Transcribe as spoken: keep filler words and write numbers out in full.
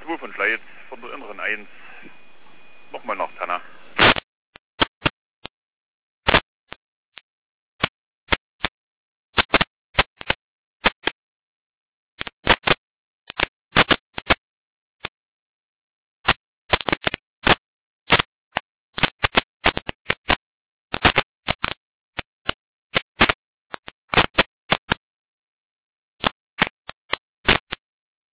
zwei von Schleiz, von der inneren eins. Nochmal nach Tanner.